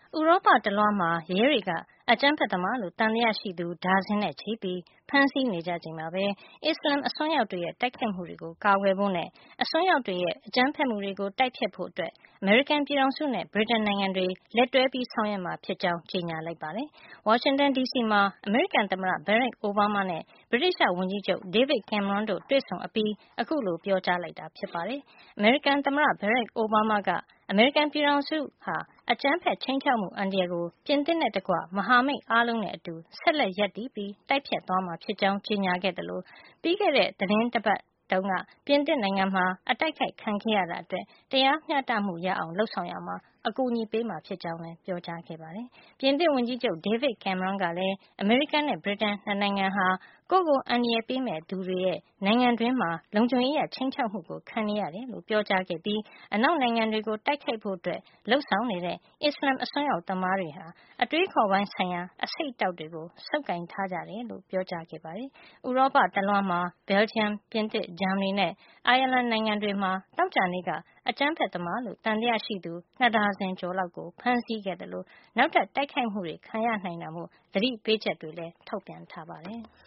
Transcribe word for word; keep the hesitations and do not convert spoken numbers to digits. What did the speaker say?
ဥရောပတလွှားမှာရဲတွေကအကြမ်းဖက်သမားလို့တန်တရားရှိသူဒါဇင်နဲ့ချီပြီးဖမ်းဆီးနေကြချိန်မှာပဲအစ္စလမ်အစွန်းရောက်တွေရဲ့တိုက်ခိုက်မှုတွေကိုကာကွယ်ဖို့နဲ့အစွန်းရောက်တွေရဲ့အကြမ်းဖက်မှုတွေကိုတိုက်ဖျက်ဖို့အတွက်အမေရိကန်ပြည်ထောင်စုနဲ့ဗြိတိန်နိုင်ငံတွေလက်တွဲပြီးဆောင်ရွက်မှာဖြစ်ကြောင်းကြေညာလိုက်ပါတယ်။ဝါရှင်တန်ဒီစီမှာအမေရိကန်သမ္မတဘရက်အိုဘားမားနဲ့ဗြိတိသျှဝန်ကြီးချုပ်ဒေးဗစ်ကင်မရွန်းတို့တွေ့ဆုံအပြီးအခုလိုပြောကြားလိုက်တာဖြစ်ပါတယ်။အမေရိကန်သမ္မတဘရက်အိုဘားမားကအမေရိကန်ပြည်ထောင်စုဟာအကြမ်းဖက်ခြိမ်းခြောက်မှုအန္တရာယ်ကိုပြင်သစ်နဲ့တကွမဟာမိတ်အားလုံးနဲ့အတူဆက်လက်ရပ်တည်ပြီးတိုက်ဖျက်သွားမှာဖြစ်ကြောင်းကြေညာခဲ့တယ်လို့ပြီးခဲ့တဲ့သတင်းတပတ်တုန်းကပြင်သစ်နိုင်ငံမှာအတိုက်ခိုက်ခံခဲ့ရတာအတွက်တရားမျှတမှုရအောင်လှုပ်ဆောင်ရမှာအကူအညီပေးမှာဖြစ်ကြောင်းလည်းပြောကြားခဲ့ပါတယ်။ပြင်သစ်ဝန်ကြီးချုပ်ဒေးဗစ်ကင်မရွန်းကလည်းအမေရိကန်နဲ့ဗြိတိန်နှစ်နိုင်ငံဟာကိုယ့်ကိုအန္တရာယ်ပေးမဲ့သူတွေရဲ့နိုင်ငံတွင်းမှာလုံခြုံရေးရခြိမ်းခြောက်မှုကိုခံနေရတယ်လို့ပြောကြားခဲ့ပြီးအနောက်နိုင်ငံတွေကိုတိုက်ခိုက်ဖို့အတွက်လှုပ်ဆောင်နေတဲ့အစ္စလမ်အစွန်းရောက်သမားတွေဟာအတွေးခေါ်ပိုင်းဆိုင်ရာအဆိပ်အတောက်တွေကိုဆုပ်ကိုင်ထားကြတယ်လို့ပြောကြားခဲ့ပါတယ်။ဥရောပတလွှားမှာဘယ်လ်ဂျီယံ၊ပြင်သစ်၊ဂျာမနီနဲ့အိုင်ယာလန်နိုင်ငံတွေမှာသောကြာနေ့ကအကြမ်းဖက်သမားလို့သံသယရှိသူနှစ်ဒါဇင်ကျော်လောက်ကိုဖမ်းဆီးခဲ့သလိုနောက်ထပ်တိုက်ခိုက်မှုတွေခံရနိုင်တာမို့သတိပေးချက်တွေလည်းထုတ်ပြန်ထားပါတယ်။